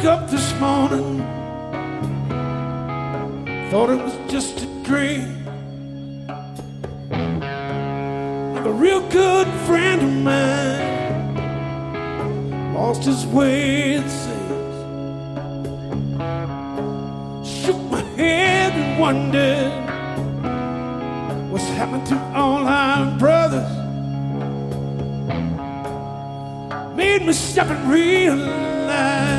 woke up this morning, thought it was just a dream. Like a real good friend of mine lost his way, it seems. Shook my head and wondered what's happened to all our brothers. Made me stop and realize